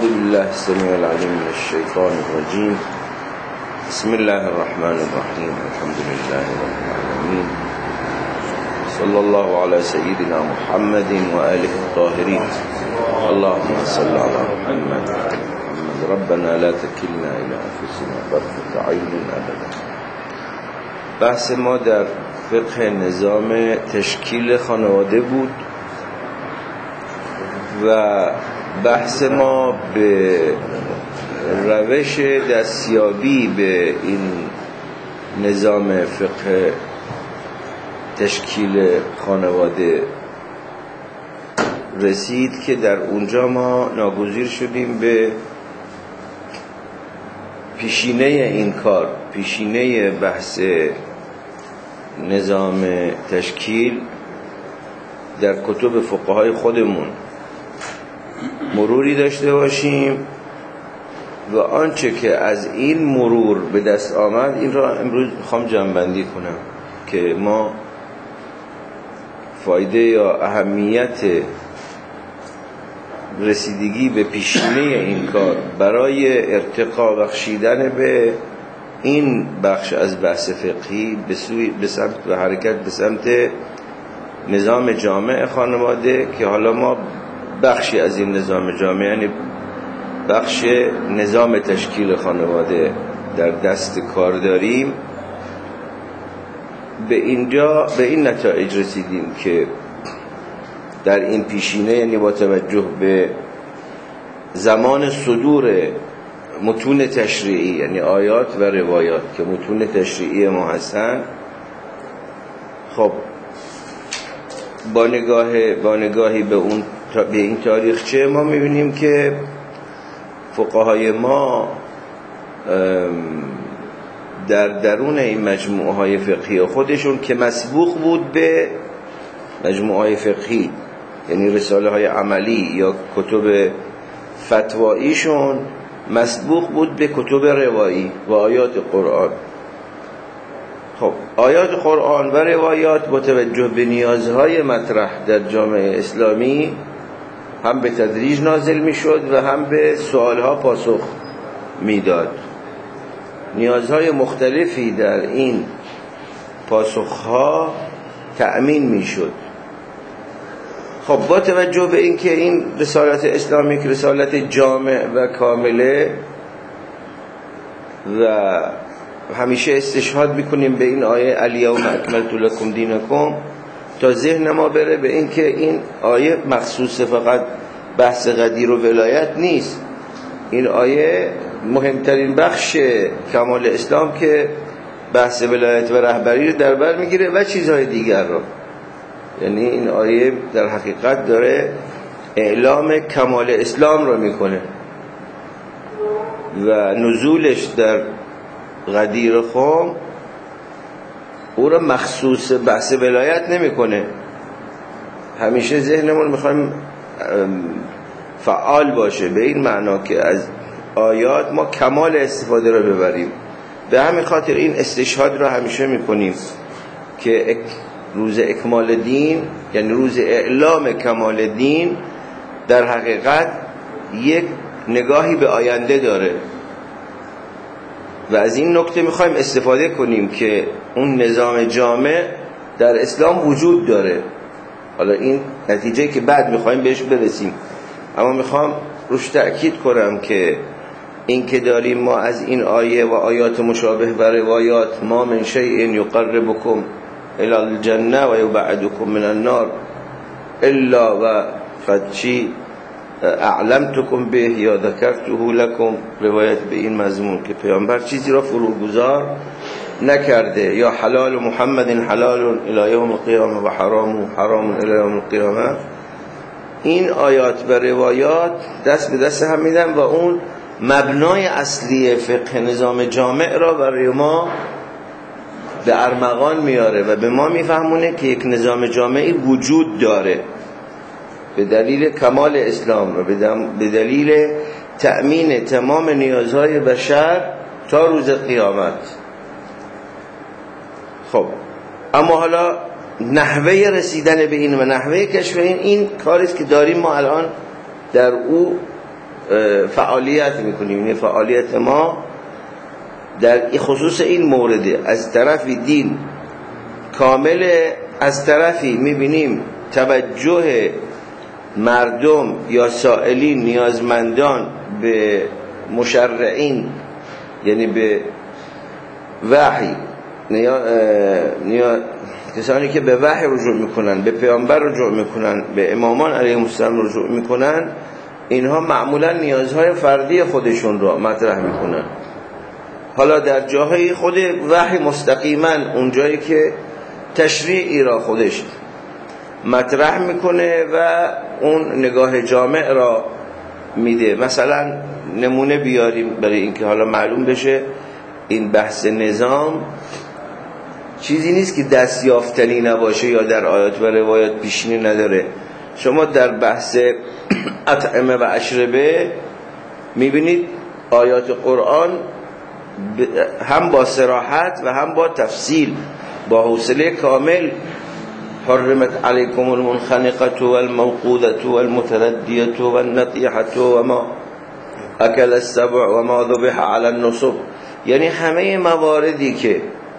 بالله السميع العليم من الشيطان الرجيم. بسم الله الرحمن الرحيم. الحمد لله رب العالمين. صلى الله على سيدنا محمد وآله الطاهرين. اللهم صل على محمد وآل محمد. ربنا لا تكلنا إلى أنفسنا طرفة عين أبدا. بحث ما در فقه نظام تشکیل خانواده بود و بحث ما به روش دستیابی به این نظام فقه تشکیل خانواده رسید که در اونجا ما ناگزیر شدیم به پیشینه این کار، پیشینه بحث نظام تشکیل در کتب فقهای خودمون مروری داشته باشیم و آنچه که از این مرور به دست آمد این را امروز میخوام جمع‌بندی کنم که ما فایده یا اهمیت رسیدگی به پیشینه این کار برای ارتقا بخشیدن به این بخش از بحث فقهی به سمت و حرکت به سمت نظام جامع خانواده، که حالا ما بخشی از این نظام جامع یعنی بخش نظام تشکیل خانواده در دست کار داریم، به این نتایج رسیدیم که در این پیشینه، یعنی با توجه به زمان صدور متون تشریعی یعنی آیات و روایات که متون تشریعی ما هستن، خب با نگاهی به این تاریخچه ما میبینیم که فقهای ما در درون این مجموعه های فقهی خودشون که مسبوق بود به مجموعه های فقهی یعنی رساله های عملی یا کتب فتواییشون، مسبوق بود به کتب روایی و آیات قرآن. خب آیات قرآن و روایات با توجه به نیازهای مطرح در جامعه اسلامی هم به تدریج نازل می شد و هم به سوالها پاسخ می داد. نیازهای مختلفی در این پاسخها تأمین می شد. خب با توجه به این که این رسالت اسلامی که رسالت جامع و کامله و همیشه استشهاد میکنیم به این آیه الیوم اکملت لکم دینکم، تا ذهن ما بره به این که این آیه مخصوص فقط بحث قدیر و ولایت نیست. این آیه مهمترین بخش کمال اسلام که بحث ولایت و رهبری رو در بر میگیره و چیزهای دیگر رو، یعنی این آیه در حقیقت داره اعلام کمال اسلام رو میکنه و نزولش در غدیر خم او را مخصوص بحث ولایت نمیکنه. همیشه ذهنمون میخوایم فعال باشه به این معنا که از آیات ما کمال استفاده را ببریم. به همین خاطر این استشهاد را همیشه میکنیم که روز اکمال دین یعنی روز اعلام کمال دین در حقیقت یک نگاهی به آینده داره و از این نکته میخوایم استفاده کنیم که اون نظام جامع در اسلام وجود داره. حالا این نتیجه که بعد میخوایم بهش برسیم، اما میخوام روش تأکید کنم که این که داریم ما از این آیه و آیات مشابه و روایات ما من شیء یقربکم الی الجنه و یبعدکم من النار الا و قد اعلمتكم به یا ذکرته لكم، روایت به این مضمون که پیامبر چیزی را فروگذار نکرده، یا حلال محمد حلال الی یوم القیامه و حرام الی یوم القیامه. این آیات و روایات دست به دست هم میدن و اون مبنای اصلی فقه نظام جامع را برای ما به ارمغان میاره و به ما میفهمونه که یک نظام جامعی وجود داره به دلیل کمال اسلام و به دلیل تأمین تمام نیازهای بشر تا روز قیامت. خب اما حالا نحوه رسیدن به این و نحوه کشف این کاریست که داریم ما الان در او فعالیت میکنیم. یعنی فعالیت ما در خصوص این مورد از طرف دین کامله، از طرفی میبینیم توجه مردم یا سائلین نیازمندان به مشرعین، یعنی به وحی، کسانی که به وحی رجوع میکنن، به پیامبر رجوع میکنن، به امامان علیهم السلام رجوع میکنن، اینها معمولا نیازهای فردی خودشون رو مطرح میکنن. حالا در جاهای خود وحی مستقیما اون جایی که تشریعی را خودش مطرح میکنه و اون نگاه جامع را میده. مثلا نمونه بیاریم برای اینکه حالا معلوم بشه این بحث نظام چیزی نیست که دستیافتنی نباشه یا در آیات و روایات پیشینی نداره. شما در بحث اطعمه و اشربه میبینید آیات قرآن هم با صراحت و هم با تفصیل، با حوصله کامل، حرمت علیکم المنخنقة والموقوذة والمتردية والنطيحة وما اکل السبع وما ذبح على النصب، یعنی همه مواردی که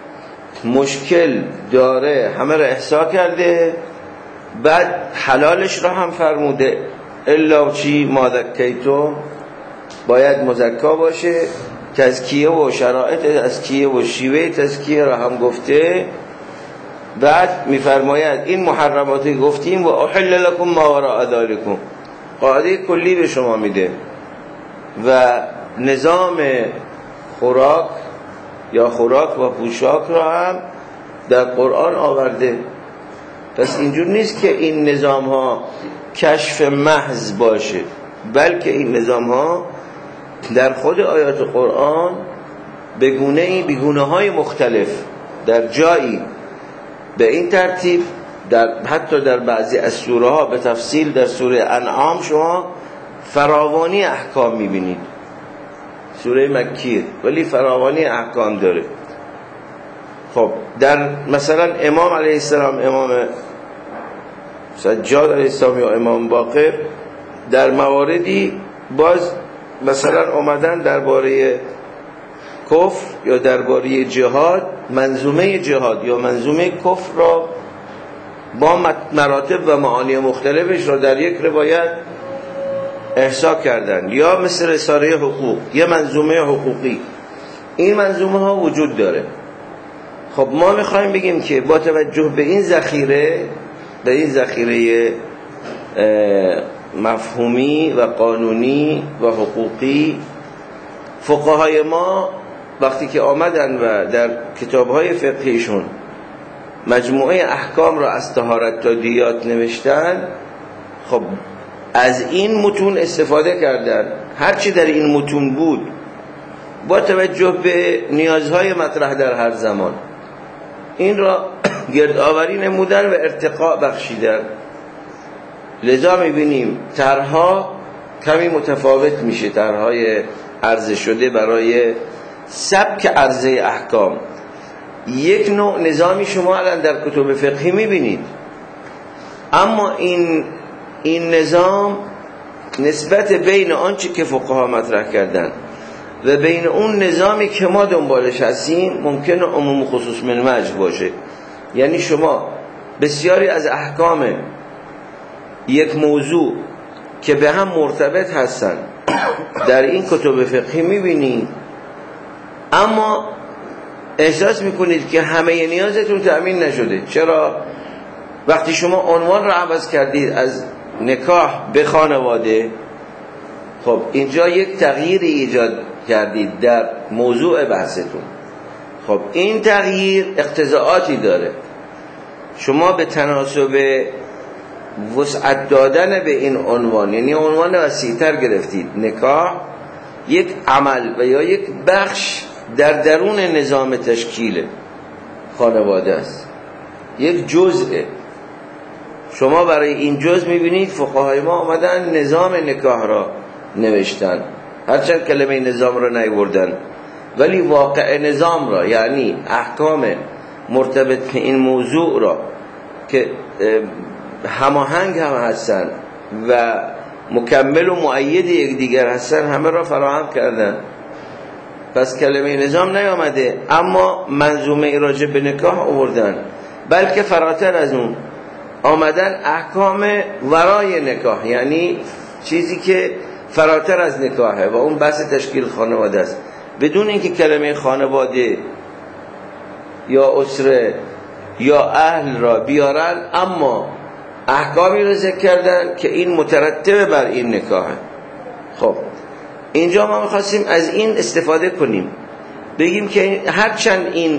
مشکل داره همه را احصا کرده، بعد حلالش را هم فرموده. الا چی؟ ما ذکیتم، باید مزکا باشه. تزکیه و شرایط تزکیه و شیوه تزکیه را هم گفته. بعد میفرماید این محرماتی گفتیم و احل لکم ما وراء ذالکم، قاعده کلی به شما میده و نظام خوراک یا خوراک و پوشاک را هم در قرآن آورده. پس اینجور نیست که این نظام ها کشف محض باشه، بلکه این نظام ها در خود آیات قرآن به گونه های مختلف در جایی به این ترتیب، حتی در بعضی از سوره ها به تفصیل. در سوره انعام شما فراوانی احکام میبینید، سوره مکیه ولی فراوانی احکام داره. خب در مثلا امام علیه السلام، امام سجاد علیه السلام یا امام باقر، در مواردی باز مثلا اومدن درباره کفر یا درباره جهاد، منظومه جهاد یا منظومه کفر را با مراتب و معانی مختلفش را در یک روایت احصا کردن. یا مثل رساله حقوق، یه منظومه حقوقی، این منظومه ها وجود داره. خب ما میخوایم بگیم که با توجه به این ذخیره مفهومی و قانونی و حقوقی، فقهای ما وقتی که آمدن و در کتابهای فقهیشون مجموعه احکام را از طهارت تا دیات نوشتن، خب از این متون استفاده کردن. هرچی در این متون بود با توجه به نیازهای مطرح در هر زمان این را گردآوری نمودن و ارتقاء بخشیدن. لذا میبینیم طرحها کمی متفاوت میشه، طرحهای عرضه شده برای سبک عرضه احکام. یک نوع نظامی شما الان در کتب فقهی میبینید، اما این نظام نسبت بین آنچه که فقها مطرح کردن و بین اون نظامی که ما دنبالش هستیم ممکنه عموم خصوص من وجه باشه. یعنی شما بسیاری از احکام یک موضوع که به هم مرتبط هستن در این کتب فقهی میبینید، اما احساس میکنید که همه نیازتون تأمین نشده. چرا؟ وقتی شما عنوان را عوض کردید از نکاح به خانواده، خب اینجا یک تغییری ایجاد کردید در موضوع بحثتون. خب این تغییر اقتضاعاتی داره. شما به تناسب وسعت دادن به این عنوان، یعنی عنوان وسیع‌تر گرفتید. نکاح یک عمل و یا یک بخش در درون نظام تشکیل خانواده است، یک جزء. شما برای این جزء میبینید فقهای ما آمدن نظام نکاح را نوشتن، هرچند کلمه نظام را نیاوردن، ولی واقع نظام را، یعنی احکام مرتبط به این موضوع را که هماهنگ هم هستن و مکمل و مؤید یکدیگر هستن همه را فراهم کردن. پس کلمه نظام نیامده، اما منظومه راجع به نکاح آوردن، بلکه فراتر از اون آمدن احکام ورای نکاح، یعنی چیزی که فراتر از نکاحه و اون بحث تشکیل خانواده است، بدون اینکه کلمه خانواده یا اسره یا اهل را بیارن، اما احکامی را ذکر کردن که این مترتب بر این نکاحه. خب اینجا ما می‌خواستیم از این استفاده کنیم، بگیم که هرچند این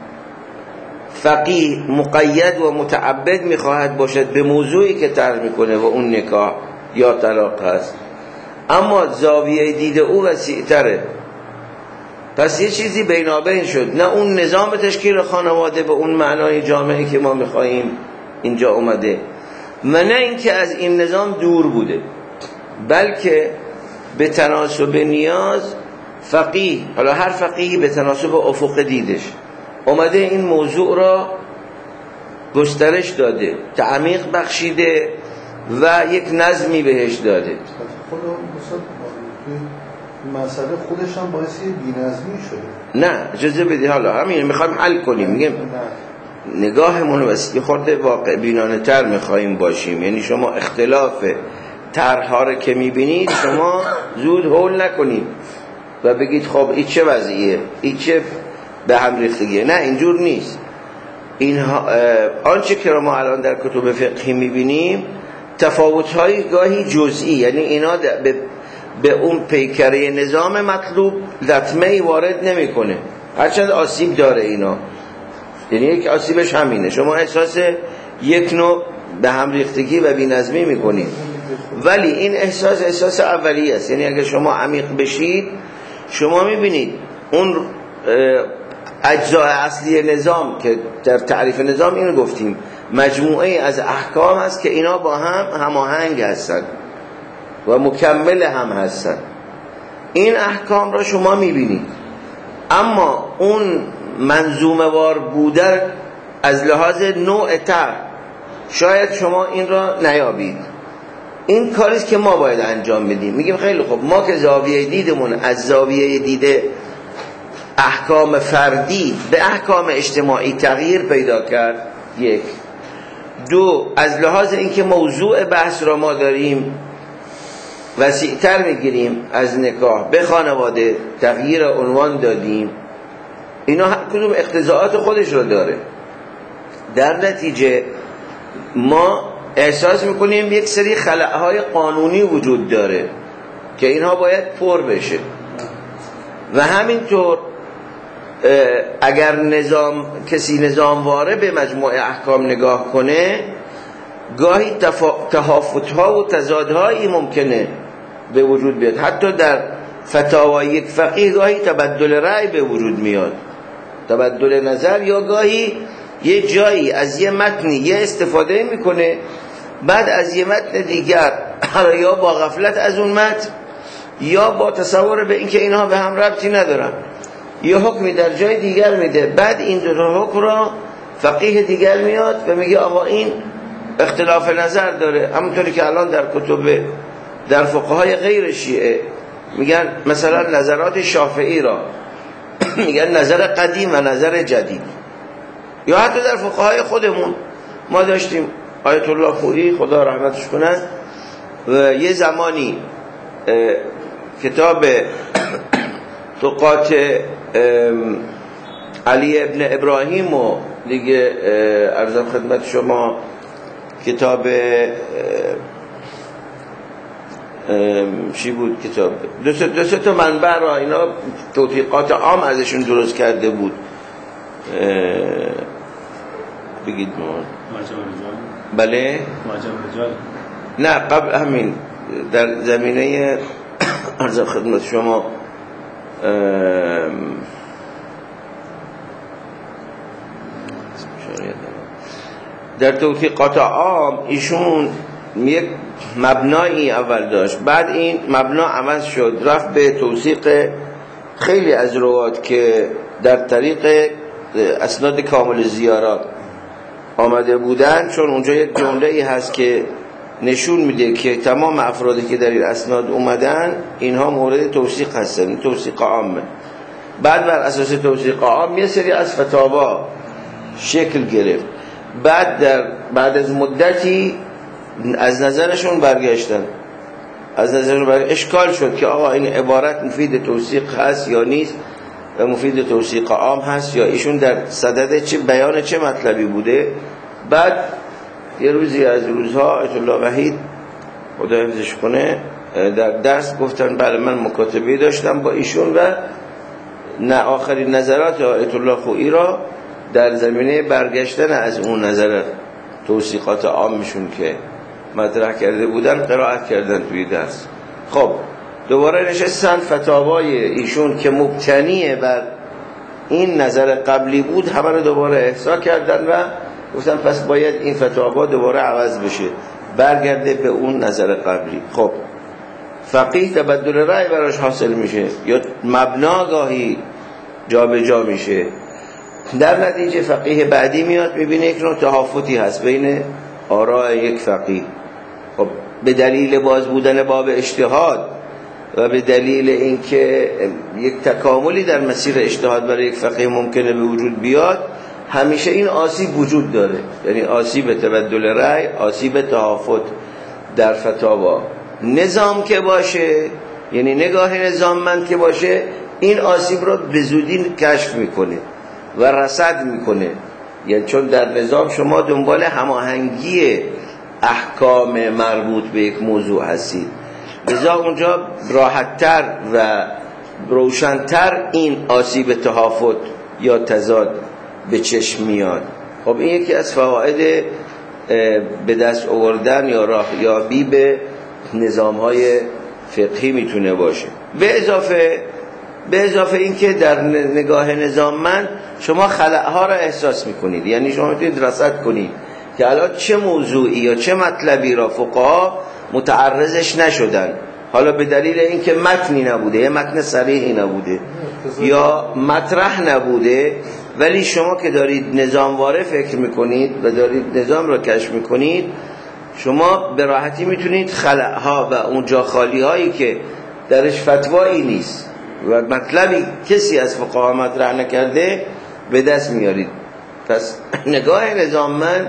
فقیه مقید و متعبد میخواهد باشد به موضوعی که طرح میکنه و اون نکاح یا طلاق هست، اما زاویه دید او وسیع‌تره. پس یه چیزی بینابین شد، نه اون نظام تشکیل خانواده به اون معنای جامعی که ما میخواییم اینجا اومده، و نه اینکه از این نظام دور بوده، بلکه به تناسب نیاز فقیه، حالا هر فقیهی به تناسب افق دیدش اومده این موضوع را گسترش داده، تعمیق بخشیده و یک نظمی بهش داده. خود مسئله خودش هم باعث بی‌نظمی شده. نه اجازه بدید، حالا همین میخوایم حل کنیم. میگم نگاهمون واسه خورده واقع بینانه تر میخوایم باشیم، یعنی شما اختلاف طرح‌ها رو که میبینید شما زود هول نکنید و بگید خب این چه وضعیه، این چه به هم ریختگیه. نه اینجور نیست. اینها آنچه که ما الان در کتب فقهی میبینیم تفاوت‌های گاهی جزئی، یعنی اینا به اون پیکره نظام مطلوب لطمه‌ای وارد نمی‌کنه، هرچند آسیب داره اینا. یعنی یک آسیبش همینه، شما احساس یک نوع به هم ریختگی و بی‌نظمی می‌کنید، ولی این احساس اولیه است. یعنی اگر شما عمیق بشید شما می‌بینید اون اجزای اصلی نظام که در تعریف نظام اینو گفتیم مجموعه از احکام است که اینا با هم هماهنگ هستند و مکمل هم هستند. این احکام را شما میبینید، اما اون منظومه وار بودن از لحاظ نوع طرح شاید شما این را نیابید. این کاریست که ما باید انجام بدیم. میگیم خیلی خوب، ما که زاویه دیدمون از زاویه دید احکام فردی به احکام اجتماعی تغییر پیدا کرد، یک. دو، از لحاظ اینکه موضوع بحث را ما داریم وسیع‌تر میگیریم، از نکاح به خانواده تغییر عنوان دادیم. اینا هر کدوم اقتضاعات خودش رو داره. در نتیجه ما احساس میکنیم یک سری خلأهای قانونی وجود داره که اینها باید پر بشه، و همینطور اگر کسی نظامواره به مجموعه احکام نگاه کنه گاهی تهافت‌ها و تضادهایی ممکنه به وجود بیاد. حتی در فتاوای یک فقیه گاهی تبدل رأی به وجود میاد، تبدل نظر، یا گاهی یه جایی از یه متنی یه استفاده میکنه، بعد از یه متن دیگر یا با غفلت از اون متن یا با تصور به اینکه اینها به هم ربطی ندارن یه حکمی در جای دیگر میده، بعد این دو تا حکم را فقیه دیگر میاد و میگه آقا این اختلاف نظر داره. همونطوری که الان در کتب در فقهای غیر شیعه میگن مثلا نظرات شافعی را میگن نظر قدیم و نظر جدید، یا حتی در فقهای خودمون ما داشتیم آیت الله خویی خدا رحمتش کنه و یه زمانی کتاب طقات علی ابن ابراهیم و دیگه عرضم خدمت شما کتاب چی بود، کتاب دو سه تا منبع را اینا توثیقات عام ازشون درست کرده بود. بگید ما بله نه قبل همین در زمینه عرض خدمت شما در توثیقات عام ایشون یک مبنایی اول داشت، بعد این مبنا عوض شد رفت به توثیق خیلی از روات که در طریق اسناد کامل زیارات آمده بودن، چون اونجا یک جمله ای هست که نشون میده که تمام افرادی که در این اسناد اومدن اینها مورد توثیق هستن، توثیق عامه. بعد بر اساس توثیق عام یه سری از فتاوا شکل گرفت، بعد از مدتی از نظرشون برگشتن، اشکال شد که آقا این عبارت مفید توثیق هست یا نیست و مفید توثیق عام هست یا ایشون در صدد چه بیان چه مطلبی بوده. بعد یه روزی از روزها آیت الله وحید خدا حفظش کنه در درس گفتن بله من مکاتبه داشتم با ایشون و آخرین نظرات آیت الله خویی را در زمینه برگشتن از اون نظر توثیقات عامشون که مطرح کرده بودن قرائت کردن توی درس. خب دوباره نشستن فتاوای ایشون که مبتنی بر این نظر قبلی بود همه رو دوباره احصا کردن و گفتن پس باید این فتاوا دوباره عوض بشه برگرده به اون نظر قبلی. خب فقیه تبدل رأی براش حاصل میشه یا مبنا گاهی جا به جا میشه، در نتیجه فقیه بعدی میاد میبینه یک نوع تهافتی هست بین آراء یک فقیه. خب به دلیل باز بودن باب اجتهاد و به دلیل اینکه یک تکاملی در مسیر اجتهاد برای یک فقیه ممکنه به وجود بیاد، همیشه این آسیب وجود داره، یعنی آسیب تبدل رأی، آسیب تهافت در فتاوا. نظام که باشه، یعنی نگاه نظاممند که باشه، این آسیب رو به زودی کشف میکنه و رصد میکنه. یعنی چون در نظام شما دنبال هماهنگی احکام مربوط به یک موضوع هستید، لذا اونجا راحت‌تر و روشن‌تر این آسیب تهافت یا تضاد به چشم میاد. خب این یکی از فواید به دست آوردن یا راهیابی به نظام‌های فقهی میتونه باشه. به اضافه این که در نگاه نظاممند شما خلأها را احساس میکنید، یعنی شما میتونید رصد کنید که الان چه موضوعی یا چه مطلبی را فقها متعرضش نشدن، حالا به دلیل اینکه متنی نبوده یا متن صریحی نبوده یا مطرح نبوده، ولی شما که دارید نظامواره فکر میکنید و دارید نظام را کشف میکنید، شما به راحتی میتونید خلأها و اون جا خالی هایی که درش فتوایی نیست و مطلبی کسی از فقها مطرح نکرده به دست میارید. پس نگاه نظاممند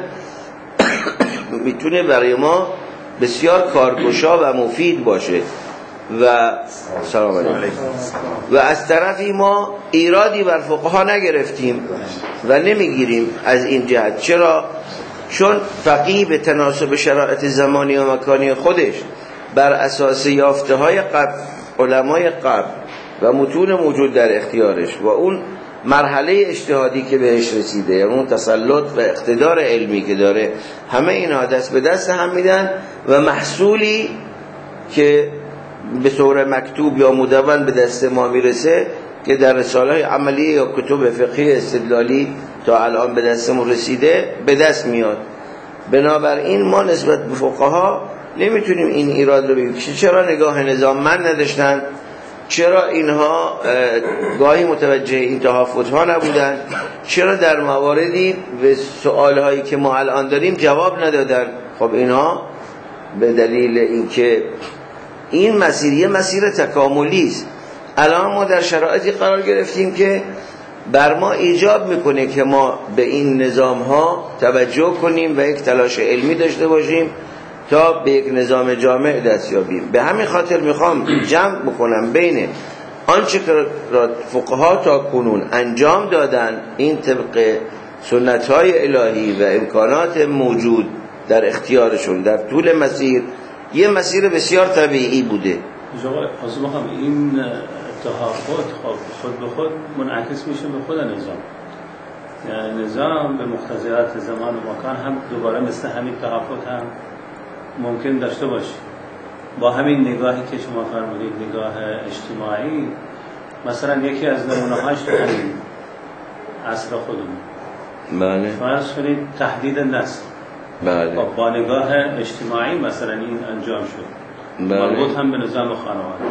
میتونه برای ما بسیار کارگشا و مفید باشه و سلام علیکم. و از طرفی ما ایرادی بر فقها نگرفتیم و نمیگیریم از این جهت. چرا؟ چون فقیه به تناسب شرایط زمانی و مکانی خودش بر اساس یافته های علمای قبل و متون موجود در اختیارش و اون مرحله اجتهادی که بهش رسیده، یعنی اون تسلط و اقتدار علمی که داره، همه اینا دست به دست هم میدن و محصولی که به صورت مکتوب یا مدون به دست ما میرسه که در رساله‌های عملیه یا کتب فقهی استدلالی تا الان به دستمون رسیده به دست میاد. بنابراین ما نسبت به فقها نمیتونیم این ایراد رو بگیم چرا نگاه نظاممند نداشتن، چرا اینها گاهی متوجه این تهافت‌ها نبودن، چرا در مواردی به سوالهایی که ما الان داریم جواب ندادن. خب اینها به دلیل اینکه این مسیر یه مسیر تکاملی است. الان ما در شرایطی قرار گرفتیم که بر ما ایجاب میکنه که ما به این نظام‌ها توجه کنیم و یک تلاش علمی داشته باشیم تا به یک نظام جامع دست یابیم. به همین خاطر میخوام جمع بکنم بین آنچه که فقها تا کنون انجام دادن، این طبق سنت‌های الهی و امکانات موجود در اختیارشون در طول مسیر، یه مسیر بسیار طبیعی بوده. این تهافت خود به خود منعکس میشه به خود نظام، یعنی نظام به مقتضیات زمان و مکان هم دوباره مثل همین تهافت هم ممکن داشته باشه. با همین نگاهی که شما فرمودید، نگاه اجتماعی، مثلا یکی از نمونه‌هاش همین عصر خودمون، بله، فرض کنید تحدید نسل، بله، با نگاه اجتماعی مثلا این انجام شد، بله، مربوط هم به نظام خانواده،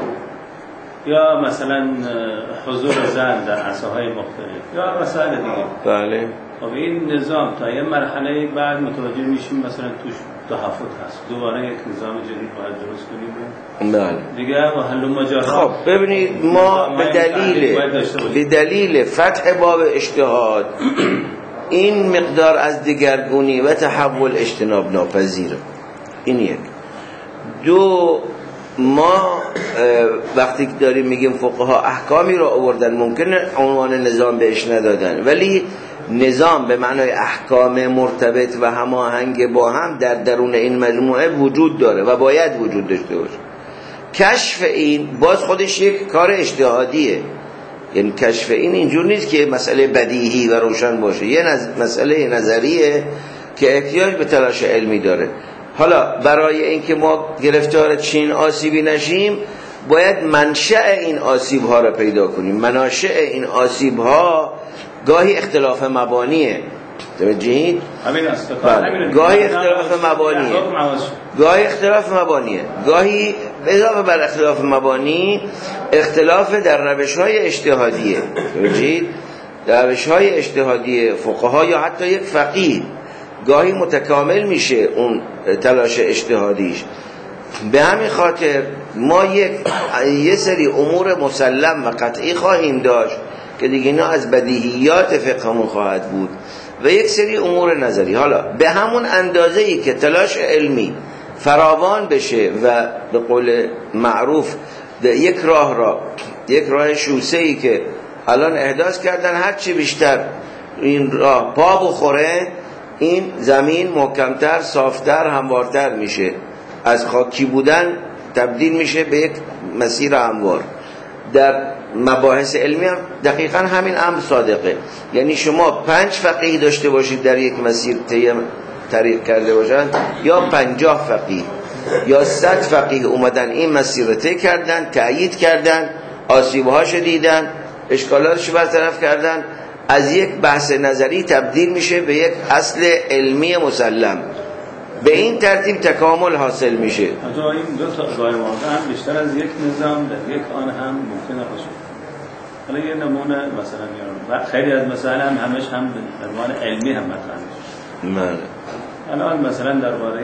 یا مثلا حضور زن در عصاهای مختلف یا مسائل دیگه. بله. خب این نظام تا یه مرحله بعد متوجه میشیم مثلا توش تحفظ هست، دوباره یک نظام جدید باید درست کنیم. بله دیگه و حل ماجرا. خب ببینید ما به دلیل فتح باب اجتهاد این مقدار از دگرگونی و تحول اجتناب ناپذیره. این یک. دو، ما وقتی داریم میگیم فقها احکامی را آوردن ممکنه عنوان نظام بهش ندادن، ولی نظام به معنای احکام مرتبط و هماهنگ با هم در درون این مجموعه وجود داره و باید وجود داشته باشه. کشف این باز خودش یک کار اجتهادیه، یعنی کشف این اینجور نیست که مسئله بدیهی و روشن باشه، یه مسئله نظریه که احتیاج به تلاش علمی داره. حالا برای اینکه ما گرفتار چین آسیبی نشیم باید منشأ این آسیب ها را پیدا کنیم. مناشأ این آسیب ها گاهی اختلاف مبانیه، توجهید؟ گاهی اختلاف مبانیه، گاهی اختلاف مبانیه، گاهی اضافه بر اختلاف مبانی اختلاف در روش‌های اجتهادیه، توجهید؟ روش‌های اجتهادی فقها یا حتی یک فقیه گاهی متکامل میشه اون تلاش اجتهادیش. به همین خاطر ما یه سری امور مسلم و قطعی خواهیم داشت که دیگه اینا از بدیهیات فقهمون خواهد بود و یک سری امور نظری. حالا به همون اندازه‌ای که تلاش علمی فراوان بشه و به قول معروف یک راه شوسه‌ای که الان احداث کردن، هرچی بیشتر این راه پا بخوره این زمین محکمتر، صافتر، هموارتر میشه، از خاکی بودن تبدیل میشه به یک مسیر هموار. در مباحث علمی هم دقیقا همین امر صادقه، یعنی شما 5 فقیه داشته باشید در یک مسیر طریق کرده باشند یا 50 فقیه یا 100 فقیه اومدن این مسیر رو طی کردن، تأیید کردن، آسیبهاش دیدن، اشکالاتش برطرف کردن، از یک بحث نظری تبدیل میشه به یک اصل علمی مسلم. به این ترتیب تکامل حاصل میشه. حتی این دو تا گاهی واقعا بیشتر از یک نظام در یک آن هم ممکنه باشه. حالا یه نمونه مثلا خیلی از مسائل همش هم به عنوان علمی هم مطرح میشه. بله. الان مثلا درباره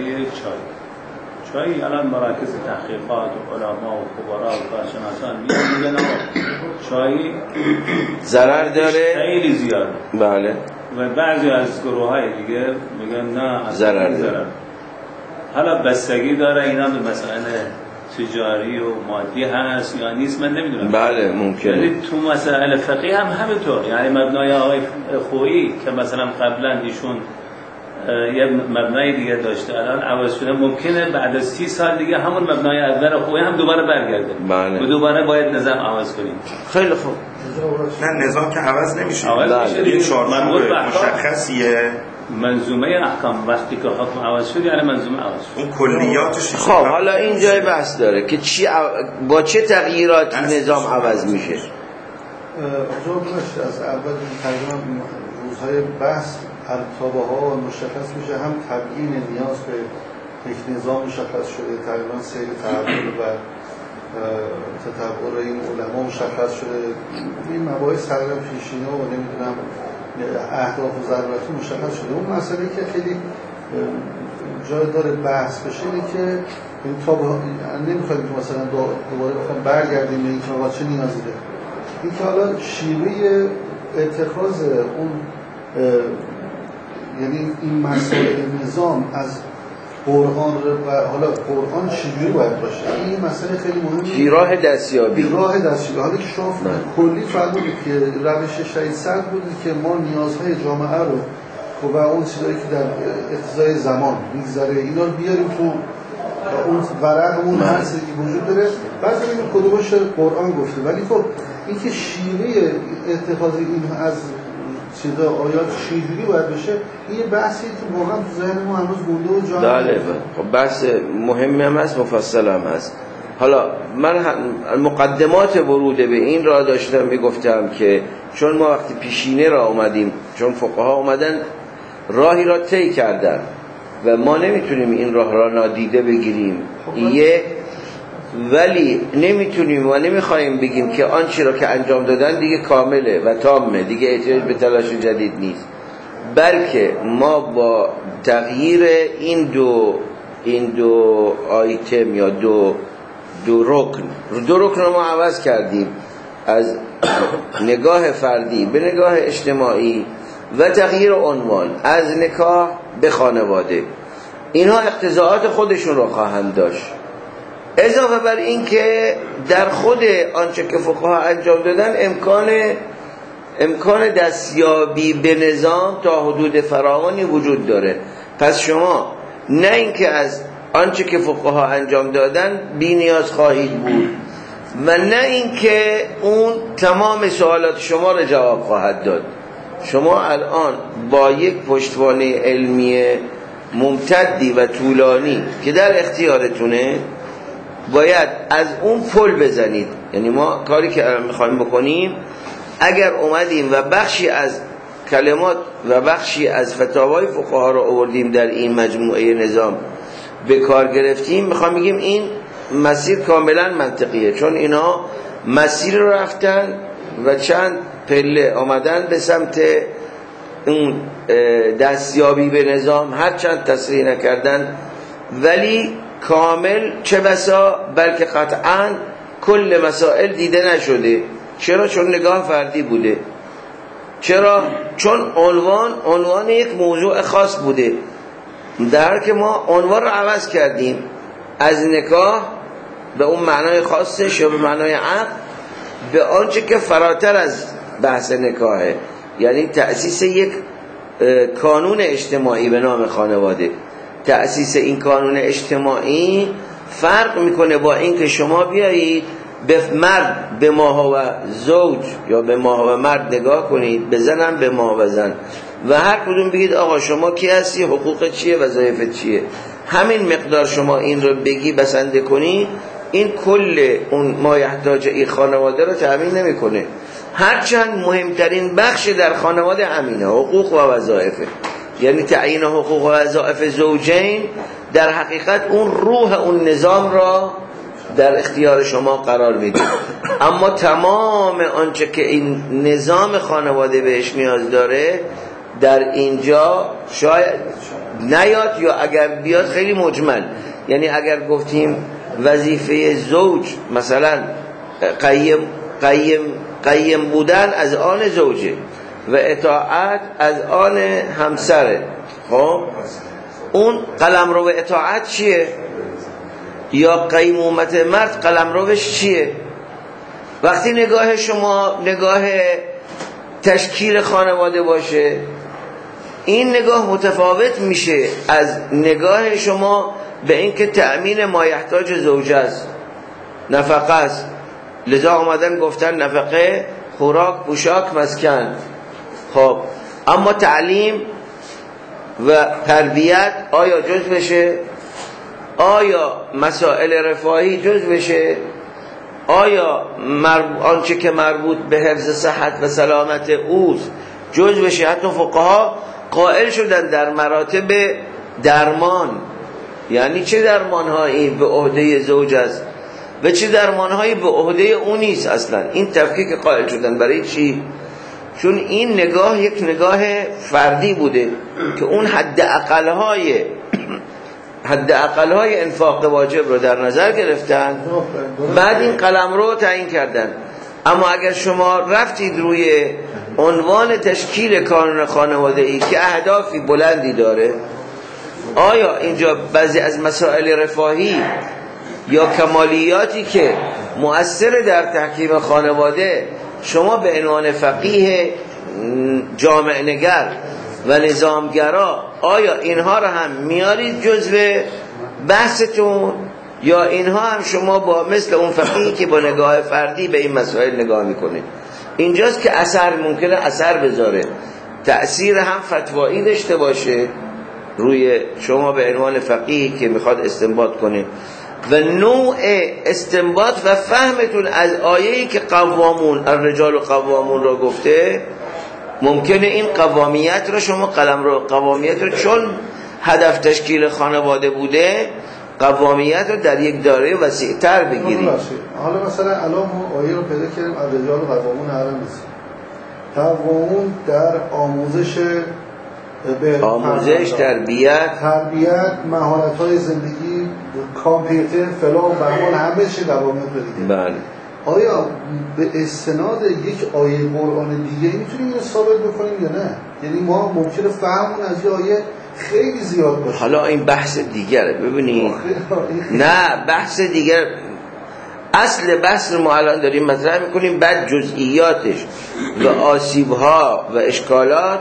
چای الان مراکز تحقیقات و علما و خبرا و کارشناسان میگن چای ضرر داره خیلی زیاد. بله. و بعضی از گروه‌های دیگه میگن نه ضرر داره. حالا بستگی داره اینا به مسئله تجاری و مادی هست یا نیست من نمیدونم. بله ممکنه. یعنی تو مسئله فقهی هم همینطور، یعنی مبنای آقای خویی که مثلا قبلا ایشون یه مبنای دیگه داشته الان عوض شده، ممکنه بعد از 30 سال دیگه همون مبنای اول خویی هم دوباره برگرده. بله. و دوباره باید نظام عوض کنیم. خیلی خوب. نه نظام که عوض نمیشه. این چارچوب مشخصیه. منظومه احکام وقتی که حکم عوض شد یعنی منظومه عوض شد. اون کلیاتش. خب حالا این جای بحث داره که با چه تغییراتی نظام عوض میشه. از اول تقریبا روزهای بحث التابه ها مشخص میشه، هم تبیین نیاز به یک نظام مشخص شده، تقریبا سیر تحول و تطور این علما مشخص شده، این مباحث تقریبا پیشینه و نمیدونم اهداف و ضرورت مشخص شده. اون مسئله که خیلی جای داره بحث بشه اینه که این نمیخوایم که مثلا دوباره بخوام برگردیم به این که چه نیازی داره، این که حالا شیوه اتخاذ اون یعنی این مسائل نظام از قرآن و حالا قرآن چجوری باید باشه، این مسئله خیلی مهمه. فی راه دستیابی. حالا که شما کلی فرمودید که روش شهید صدر بود که ما نیازهای جامعه رو و اون چیزایی که در اقتضای زمان میگذره اینا رو بیاریم تو اون ورقمون هست که وجود داره، بعد ببینیم کدومش قرآن گفته. ولی خب این که شیوه اتخاذ این از چیزا آیات چجوری باید بشه، این بحثی که واقعا تو ذهن ما هنوز مونده و جا بله. خب بحث مهمی هم هست، مفصل هم هست. حالا من مقدمات ورود به این را داشتم میگفتم که چون ما وقتی پیشینه را اومدیم، چون فقها اومدن راهی را طی کردن و ما نمیتونیم این راه را نادیده بگیریم، ولی نمیتونیم و نمیخوایم بگیم که آنچه را که انجام دادن دیگه کامله و تامه، دیگه احتیاج به تلاش جدید نیست. بلکه ما با تغییر این دو آیتم یا دو رکن رو ما عوض کردیم، از نگاه فردی به نگاه اجتماعی و تغییر عنوان از نکاح به خانواده. اینها اقتضاعات خودشون رو خواهند داشت، اضافه بر این که در خود آنچه که فقها انجام دادن امکان دستیابی به نظام تا حدود فراوانی وجود داره. پس شما نه اینکه از آنچه که فقها انجام دادن بی نیاز خواهید بود و نه اینکه اون تمام سوالات شما رو جواب خواهد داد. شما الان با یک پشتوانه علمی ممتدی و طولانی که در اختیارتونه باید از اون پل بزنید. یعنی ما کاری که میخوایم بکنیم، اگر اومدیم و بخشی از کلمات و بخشی از فتاوای فقها رو آوردیم در این مجموعه نظام به کار گرفتیم، میخوام بگیم این مسیر کاملا منطقیه، چون اینا مسیر رو رفتن و چند پله آمدن به سمت اون دستیابی به نظام، هر چند تصریح نکردن ولی کامل چه بسا بلکه قطعا کل مسائل دیده نشده. چرا؟ چون نگاه فردی بوده. چرا؟ چون عنوان یک موضوع خاص بوده. در که ما عنوان رو عوض کردیم از نکاح به اون معنای خاصش یا به معنای عقد به آنچه که فراتر از بحث نکاحه، یعنی تأسیس یک کانون اجتماعی به نام خانواده. تأسیس این کانون اجتماعی فرق میکنه با این که شما بیایید به مرد به ماه و زوج یا به ماه و مرد نگاه کنید، به زنم به ماه و زن، و هر کدوم بگید آقا شما کی هستی، حقوق چیه، وظایف چیه. همین مقدار شما این رو بگی بسنده کنی، این کل اون ما یحتاج این خانواده رو تأمین نمیکنه. هرچند مهمترین بخش در خانواده همینه، حقوق و وظایفه. یعنی تعیین حقوق و وظایف زوجین در حقیقت اون روح اون نظام را در اختیار شما قرار میده. اما تمام آنچه که این نظام خانواده بهش نیاز داره در اینجا شاید نیاد، یا اگر بیاد خیلی مجمل. یعنی اگر گفتیم وظیفه زوج مثلا قیم بودن از آن زوجه و اطاعت از آن همسره، خب اون قلمرو اطاعت چیه؟ یا قیمومت مرد قلمروش چیه؟ وقتی نگاه شما نگاه تشکیل خانواده باشه، این نگاه متفاوت میشه از نگاه شما به اینکه تأمین ما یحتاج زوجه است، نفقه است. لذا آمدن گفتن نفقه، خوراک، پوشاک، مسکن. خب اما تعلیم و تربیت آیا جز بشه؟ آیا مسائل رفاهی جز بشه؟ آیا آنچه که مربوط به حفظ صحت و سلامت اوست جز بشه؟ حتی فقها قائل شدن در مراتب درمان، یعنی چه درمانهایی به عهده زوج است و چه درمانهایی به عهده اون نیست. اصلا این تفکیک قائل شدن. برای چی؟ چون این نگاه یک نگاه فردی بوده که اون حد اقلهای انفاق واجب رو در نظر گرفتن، بعد این قلمرو رو تعیین کردن. اما اگر شما رفتید روی عنوان تشکیل کانون خانواده‌ای که اهدافی بلندی داره، آیا اینجا بعضی از مسائل رفاهی یا کمالیاتی که مؤثر در تحکیم خانواده شما به عنوان فقیه جامع نگر و نظامگرا، آیا اینها رو هم میارید جزو بحثتون، یا اینها هم شما با مثل اون فقیهی که با نگاه فردی به این مسائل نگاه میکنید؟ اینجاست که ممکنه اثر بذاره، تأثیر هم فتوایی داشته باشه روی شما به عنوان فقیهی که میخواد استنباط کنه، و نوع استنباط و فهمتون از آیه‌ای که قوامون الرجال قوامون را گفته، ممکنه این قوامیت رو شما قوامیت رو چون هدف تشکیل خانواده بوده، قوامیت رو در یک دایره وسیع‌تر بگیرید. حالا مثلا الان ما آیه رو پیدا کردیم الرجال قوامون علی النساء. قوامون در آموزش به آموزش، تربیت، مهارت‌های زندگی، کامپیوتر، فلان بهمان همه چی دوام بدید. بله. آیا به استناد یک آیه قرآن دیگه میتونیم اینو ثابت بکنیم یا نه؟ یعنی ما ممکنه فهمون از یه آیه خیلی زیاد باشه. حالا این بحث دیگره، ببینید نه بحث دیگر، اصل بحث رو ما الان داریم مطرح میکنیم، بعد جزئیاتش و آسیب‌ها و اشکالات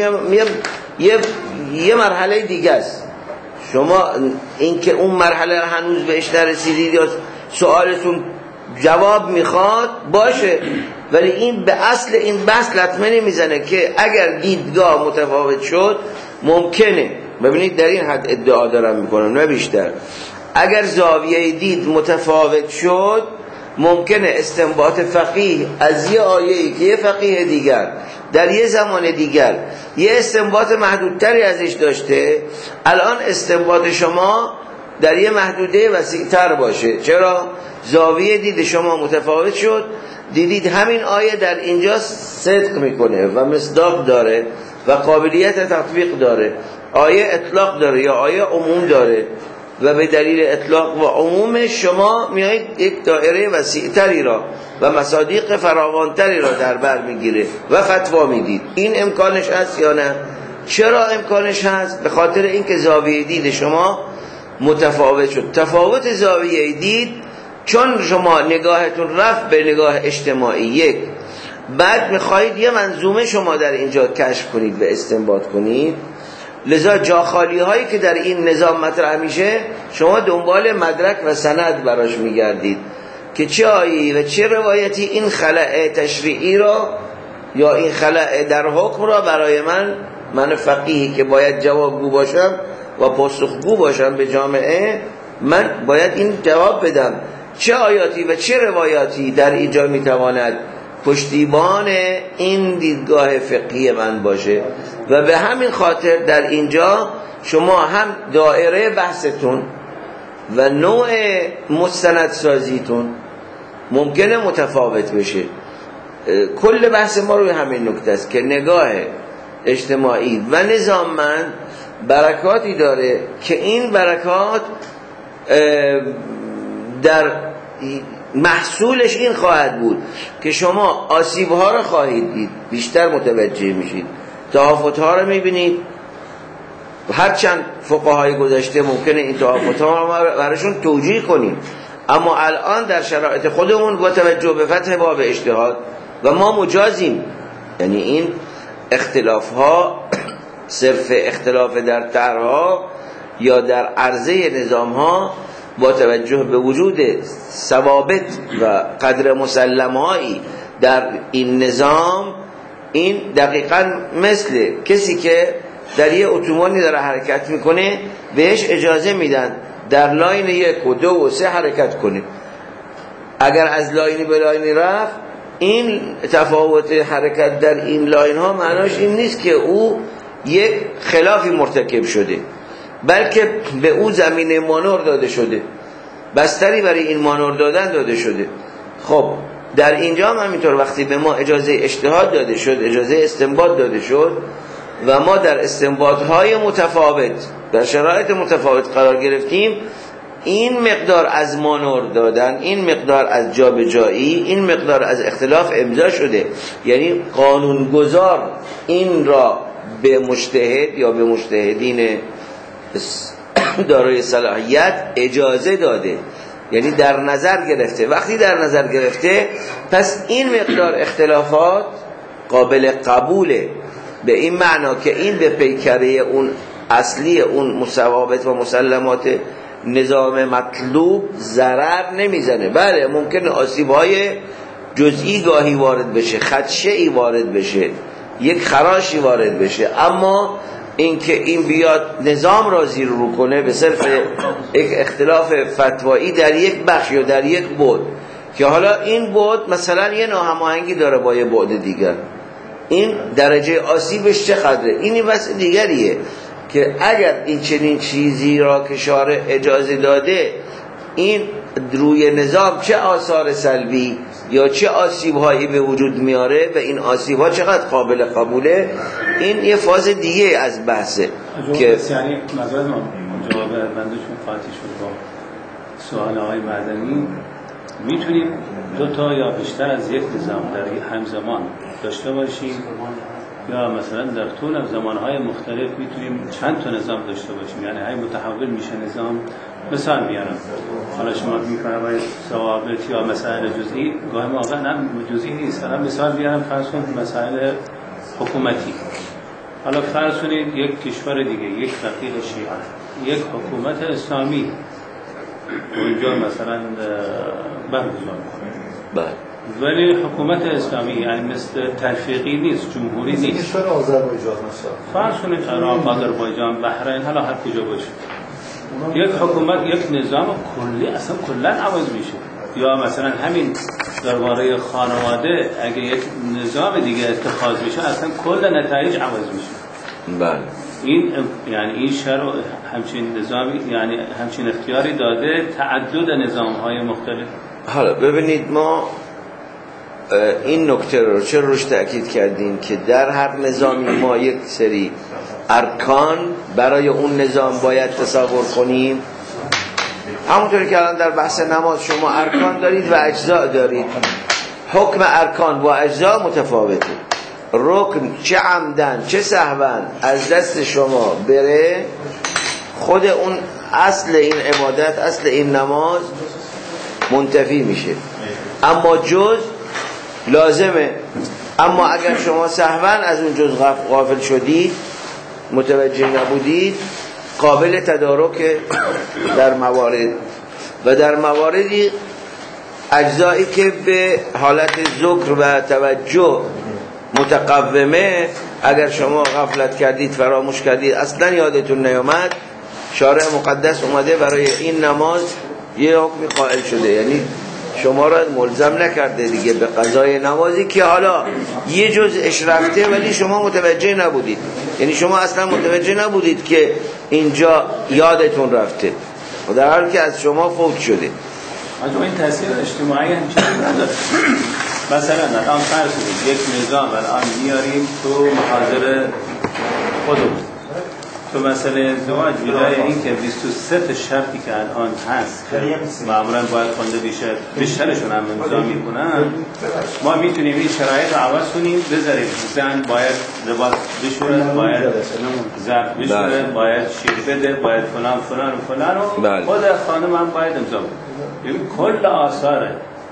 یه مرحله دیگه است. شما اینکه اون مرحله هنوز بهش نرسیدید یا سوالتون جواب میخواد باشه، ولی این به اصل این بحث لطمه نمیزنه که اگر دیدگاه متفاوت شد ممکنه، ببینید در این حد ادعا دارم میکنم نه بیشتر، اگر زاویه دید متفاوت شد ممکنه استنباط فقیه از یه آیه‌ای که یه فقیه دیگر در یه زمان دیگر یه استنباط محدودتری ازش داشته، الان استنباط شما در یه محدوده وسیع‌تر باشه. چرا؟ زاویه دید شما متفاوت شد، دیدید همین آیه در اینجا صدق میکنه و مصداق داره و قابلیت تطبیق داره، آیه اطلاق داره یا آیه عموم داره، و به دلیل اطلاق و عموم شما میایید یک دایره وسیع‌تری را و مصادیق فراوانتری را در بر میگیره و فتوا میدید. این امکانش هست یا نه؟ چرا امکانش هست؟ به خاطر اینکه زاویه دید شما متفاوت شد. تفاوت زاویه دید چون شما نگاهتون رفت به نگاه اجتماعی، یک بعد میخواهید یه منظومه شما در اینجا کشف کنید و استنباط کنید، لذا جاخالی هایی که در این نظام مطرح میشه شما دنبال مدرک و سند براش میگردید که چه آیه‌ای و چه روایتی این خلأ تشریعی را یا این خلأ در حکم را برای من فقیهی که باید جوابگو باشم و پاسخگو باشم به جامعه، من باید این جواب بدم چه آیاتی و چه روایاتی در اینجا میتواند پشتیبان این دیدگاه فقهی من باشه. و به همین خاطر در اینجا شما هم دایره بحثتون و نوع مستندسازیتون ممکنه متفاوت بشه. کل بحث ما روی همین نکته است که نگاه اجتماعی و نظاممند برکاتی داره که این برکات در محصولش این خواهد بود که شما آسیب‌ها رو خواهید دید، بیشتر متوجه میشید، تفاوت‌ها رو میبینید. هرچند فقهای گذشته ممکنه این تفاوت‌ها رو براشون توجیه کنیم، اما الان در شرایط خودمون با توجه به فتح باب اجتهاد و ما مجازیم، یعنی این اختلاف‌ها صرف اختلاف در طرح‌ها یا در عرضه نظام‌ها با توجه به وجود ثوابت و قدر مسلمهایی در این نظام، این دقیقاً مثل کسی که در یه اتوبانی داره حرکت میکنه بهش اجازه میدن در لاین 1 و 2 و 3 حرکت کنه. اگر از لاینی به لاینی رفت، این تفاوت حرکت در این لاین ها معناش این نیست که او یک خلافی مرتکب شده، بلکه به او زمین مانور داده شده، بستری برای این مانور دادن داده شده. خب در اینجا هم همینطور وقتی به ما اجازه اجتهاد داده شد، اجازه استنباط داده شد و ما در استنباط‌های متفاوت در شرایط متفاوت قرار گرفتیم، این مقدار از مانور دادن، این مقدار از جابجایی، این مقدار از اختلاف امضا شده. یعنی قانونگذار این را به مجتهد یا به مجتهدین دارای صلاحیت اجازه داده، یعنی در نظر گرفته. وقتی در نظر گرفته، پس این مقدار اختلافات قابل قبوله، به این معنا که این به پیکره اون اصلی اون ثوابت و مسلمات نظام مطلوب ضرر نمیزنه. بله ممکنه آسیب‌های جزئی گاهی وارد بشه، خدشه‌ای وارد بشه، یک خراشی وارد بشه، اما اینکه این بیاد نظام را زیر رو کنه به صرف یک اختلاف فتوایی در یک بخش یا در یک بعد، که حالا این بعد مثلا یه ناهماهنگی داره با یه بعد دیگر، این درجه آسیبش چقدره، اینی بس دیگریه که اگر این چنین چیزی را که شارع اجازه داده، این روی نظام چه آثار سلبی یا چه آسیب‌هایی به وجود میاره و این آسیب‌ها چقدر قابل قبوله، این یه فاز دیگه از بحثه که یعنی مزاید ما جواب بندشون قاطی شد با سوال آقای مدنی. میتونیم دو تا یا بیشتر از یک نظام در همزمان داشته باشیم یا مثلا در طول زمانهای مختلف میتونیم چند تا نظام داشته باشیم، یعنی های متحول میشه نظام. مثال میارم، حالا شما میفرمایید ثوابت یا مسائل جزئی، گاهی موقع هم جزئی نیست. حالا مثال بیارم، فرض کنید مسائل حکومتی. حالا فرض کنید یک کشور دیگه، یک فقیه شیعه، یک حکومت اسلامی اونجا مثلا برگزار کنه، ولی حکومت اسلامی یعنی مثل تلفیقی نیست، جمهوری نیست. کشور آذربایجان مثلا فرض کنید عراق، آذربایجان، بحرین، حالا هر کجا باشه، یک حکومت، یک نظام کلی اصلا کلا عوض میشه. یا مثلا همین درباره خانواده اگه یک نظام دیگه اتخاذ بشه اصلا کل نتایج عوض میشه. بله. این یعنی این شرع همچین نظامی، یعنی همچین اختیاری داده تعدد نظام‌های مختلف. حالا ببینید، ما این نکته رو چه روش تأکید کردیم که در هر نظامی ما یک سری ارکان برای اون نظام باید تصور کنیم. همونطوری که الان در بحث نماز شما ارکان دارید و اجزا دارید، حکم ارکان با اجزا متفاوته. رکن چه عمدن چه سهوا از دست شما بره، خود اون اصل این عبادت، اصل این نماز منتفی میشه. اما جز لازمه. اما اگر شما سهوا از اون جز غافل شدید، متوجه نبودید، قابل تدارک در موارد و در مواردی اجزایی که به حالت ذکر و توجه متقومه، اگر شما غفلت کردید، فراموش کردید، اصلا یادتون نیامد، شارع مقدس اومده برای این نماز یه حکمی قائل شده، یعنی شما را ملزم نکرده دیگه به قضای نمازی که حالا یه جزءش رفته ولی شما متوجه نبودید، یعنی شما اصلا متوجه نبودید که اینجا یادتون رفته و در حالی که از شما فوت شده. اما این تاثیر اجتماعی همچنین نداره. مثلا الان فرض کنید یک نظام الان میاریم تو محاضره خودمون، تو مسئله ازدواج، بجای این که 23 تا شرطی که الان هست که معمولا باید خونده بشه، بیشترشون هم امضا میکنن، ما میتونیم این شرایط رو عوض کنیم، بذاریم زن باید لباس بشوره، باید ظرف بشوره، باید شیر بده، باید فلان فلان و فلان و خود خانم هم باید امضا کنه. یعنی کل آثار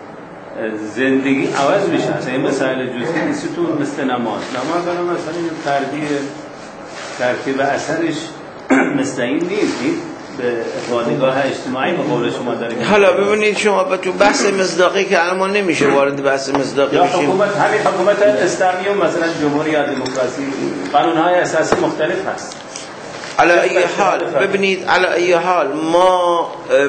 زندگی عوض میشه. اصلا این مسائل جزئی نیست تو مثل نماز الان مثلا این فردی ترکیب اثرش مثل این نیست، به نگاه اجتماعی به قول شما داریم. حالا ببینید شما تو بحث مصداقی که الان نمیشه وارد بحث مصداقی یا بشیم. حکومت، همین حکومت اسلامی و مثلا جمهوری یا دموکراسی، قانون‌های اساسی مختلف هست. علی ای حال ببینید، علی ای حال ما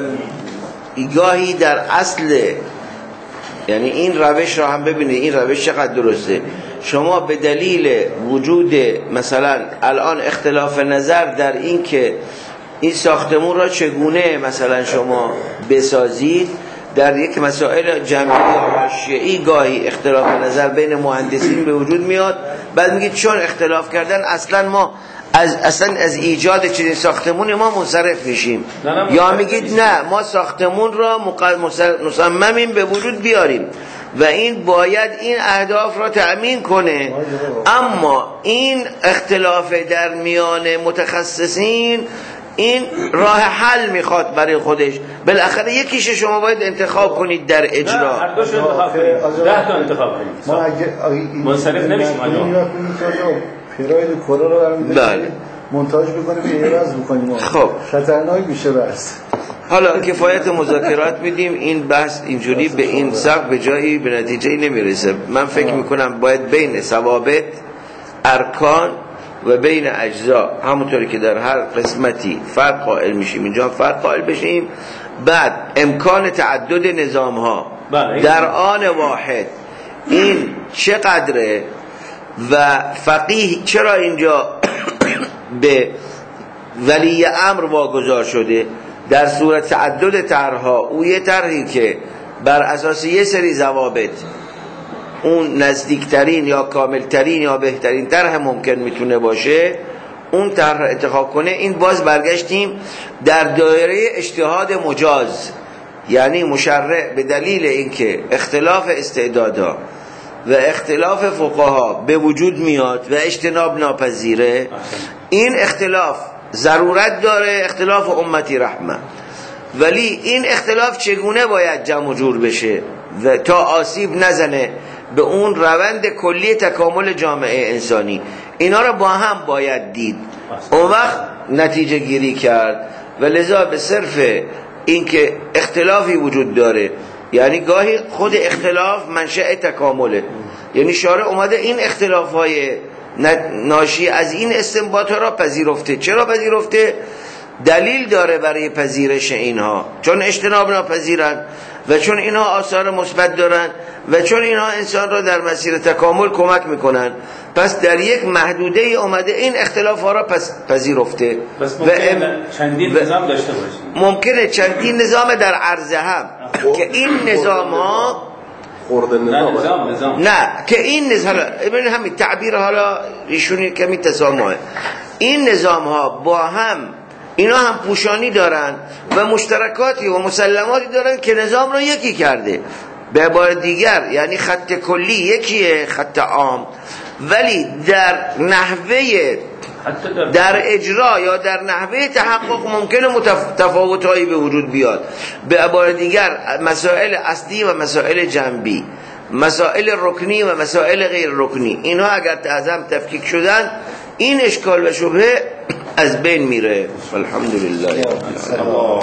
گاهی در اصل، یعنی این روش را هم ببینید، این روش چقدر درسته. شما به دلیل وجود مثلا الان اختلاف نظر در این که این ساختمون را چگونه مثلا شما بسازید، در یک مسائل جمعی یا حاشیه‌ای گاهی اختلاف نظر بین مهندسین به وجود میاد، بعد میگید چون اختلاف کردن اصلا ما از ایجاد چنین ساختمونی ما منصرف میشیم، یا میگید نه ما ساختمون را مصممیم به وجود بیاریم و این باید این اهداف را تأمین کنه. اما این اختلاف در میان متخصصین این راه حل میخواد برای خودش، بالاخره یکیش شما باید انتخاب کنید در اجرا. هر دوش انتخاب کنید، 10 تا انتخاب کنید، ما اگه منصرف نمیشیم. پیراید کلا رو برام مونتاژ بکنیم یه راز بکنیم، خب خطرناک میشه بس. حالا کفایت مذاکرات میدیم، این بحث اینجوری به این سقف به جایی به نتیجه نمیرسه. من فکر میکنم باید بین ثوابت، ارکان و بین اجزا، همونطوری که در هر قسمتی فرق قائل میشیم اینجا فرق قائل بشیم. بعد امکان تعدد نظام ها در آن واحد این چقدره و فقیه چرا اینجا به ولی امر واگذار شده. در صورت تعدد طرحها، او یه طرحی که بر اساس یه سری ضوابط اون نزدیکترین یا کاملترین یا بهترین طرح ممکن میتونه باشه اون طرح انتخاب کنه. این باز برگشتیم در دایره اجتهاد مجاز، یعنی مشرع به دلیل اینکه اختلاف استعدادها و اختلاف فقها به وجود میاد و اجتناب ناپذیره، این اختلاف ضرورت داره، اختلاف امتی رحمه، ولی این اختلاف چگونه باید جمع و جور بشه و تا آسیب نزنه به اون روند کلی تکامل جامعه انسانی، اینا رو با هم باید دید، اون وقت نتیجه گیری کرد. و لذا به صرف اینکه اختلافی وجود داره، یعنی گاهی خود اختلاف منشأ تکامله، یعنی شارع اومده این اختلاف‌های ناشی از این استنباط را پذیرفته. چرا پذیرفته؟ دلیل داره برای پذیرش اینها، چون اجتناب ناپذیرن و چون اینها آثار مثبت دارن و چون اینها انسان را در مسیر تکامل کمک میکنن. پس در یک محدوده ای اومده این اختلاف ها را پذیرفته. بس ممکنه چندین نظام داشته باشیم، ممکنه چندین نظام در عرضه هم که این نظام ها نظام نه که این نظام ببین همین تعبیر حالا ایشونی کمی تسامحه، این نظام ها با هم اینا هم پوشانی دارن و مشترکاتی و مسلماتی دارن که نظام رو یکی کرده. به عبارت دیگر یعنی خط کلی یکیه، خط عام، ولی در نحوه در اجرا یا در نحوه تحقق ممکنه تفاوت‌هایی به وجود بیاد. به عبارت دیگر مسائل اصلی و مسائل جنبی، مسائل رکنی و مسائل غیر رکنی، اینها اگر از هم تفکیک شدن این اشکال و شبهه از بین میره. الحمدلله.